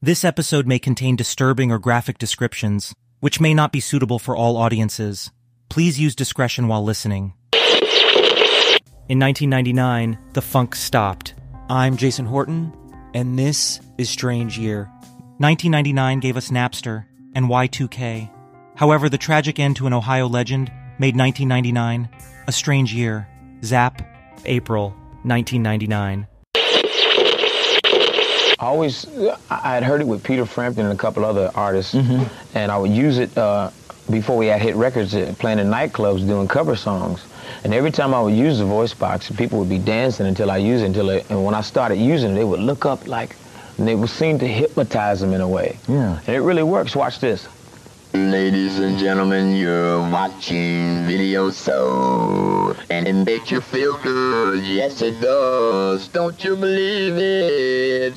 This episode may contain disturbing or graphic descriptions, which may not be suitable for all audiences. Please use discretion while listening. In 1999, the funk stopped. I'm Jason Horton, and this is Strange Year. 1999 gave us Napster and Y2K. However, the tragic end to an Ohio legend made 1999 a strange year. Zapp, April 1999. I had heard it with Peter Frampton and a couple other artists, and I would use it before we had hit records, playing in nightclubs, doing cover songs. And every time I would use the voice box, people would be dancing until I used it, and when I started using it, they would look up and they would seem to hypnotize them in a way. Yeah. And it really works. Watch this. Ladies and gentlemen, you're watching Video Soul, and it makes you feel good. Yes, it does. Don't you believe it?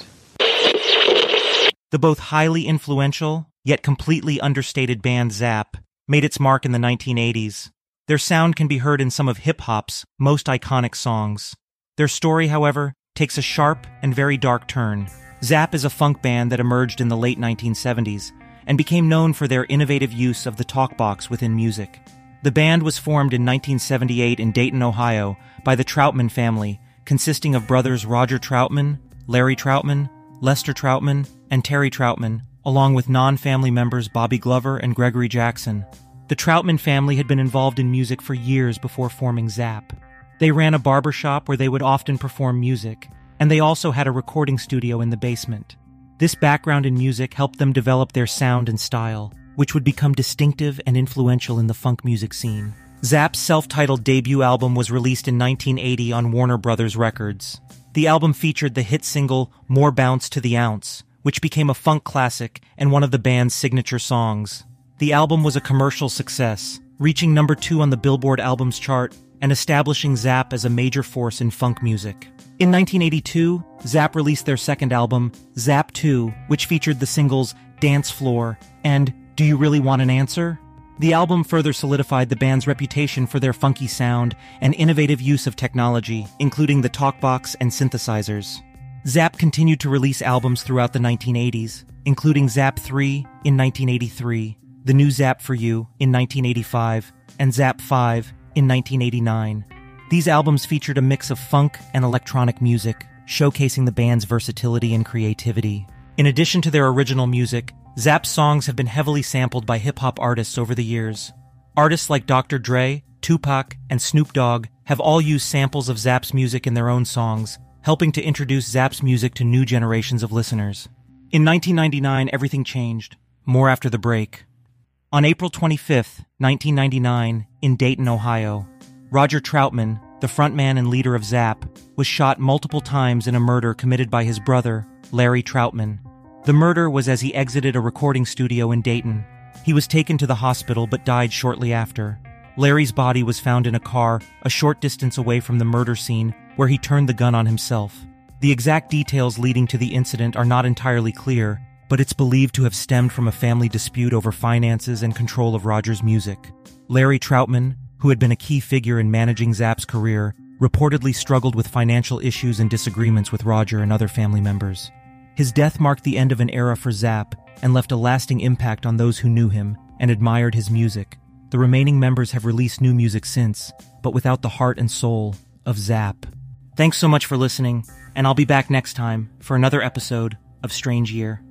The both highly influential, yet completely understated band Zapp made its mark in the 1980s. Their sound can be heard in some of hip-hop's most iconic songs. Their story, however, takes a sharp and very dark turn. Zapp is a funk band that emerged in the late 1970s and became known for their innovative use of the talkbox within music. The band was formed in 1978 in Dayton, Ohio, by the Troutman family, consisting of brothers Roger Troutman, Larry Troutman, Lester Troutman, and Terry Troutman, along with non-family members Bobby Glover and Gregory Jackson. The Troutman family had been involved in music for years before forming Zapp. They ran a barbershop where they would often perform music, and they also had a recording studio in the basement. This background in music helped them develop their sound and style, which would become distinctive and influential in the funk music scene. Zapp's self-titled debut album was released in 1980 on Warner Brothers Records. The album featured the hit single More Bounce to the Ounce, which became a funk classic and one of the band's signature songs. The album was a commercial success, reaching number 2 on the Billboard Albums chart and establishing Zapp as a major force in funk music. In 1982, Zapp released their second album, Zapp 2, which featured the singles Dance Floor and Do You Really Want an Answer? The album further solidified the band's reputation for their funky sound and innovative use of technology, including the talkbox and synthesizers. Zapp continued to release albums throughout the 1980s, including Zapp 3 in 1983, The New Zapp for You in 1985, and Zapp 5 in 1989. These albums featured a mix of funk and electronic music, showcasing the band's versatility and creativity. In addition to their original music, Zapp's songs have been heavily sampled by hip-hop artists over the years. Artists like Dr. Dre, Tupac, and Snoop Dogg have all used samples of Zapp's music in their own songs, helping to introduce Zapp's music to new generations of listeners. In 1999, everything changed. More after the break. On April 25th, 1999, in Dayton, Ohio, Roger Troutman, the frontman and leader of Zapp, was shot multiple times in a murder committed by his brother, Larry Troutman. The murder was as he exited a recording studio in Dayton. He was taken to the hospital but died shortly after. Larry's body was found in a car a short distance away from the murder scene, where he turned the gun on himself. The exact details leading to the incident are not entirely clear, but it's believed to have stemmed from a family dispute over finances and control of Roger's music. Larry Troutman, who had been a key figure in managing Zapp's career, reportedly struggled with financial issues and disagreements with Roger and other family members. His death marked the end of an era for Zapp and left a lasting impact on those who knew him and admired his music. The remaining members have released new music since, but without the heart and soul of Zapp. Thanks so much for listening, and I'll be back next time for another episode of Strange Year.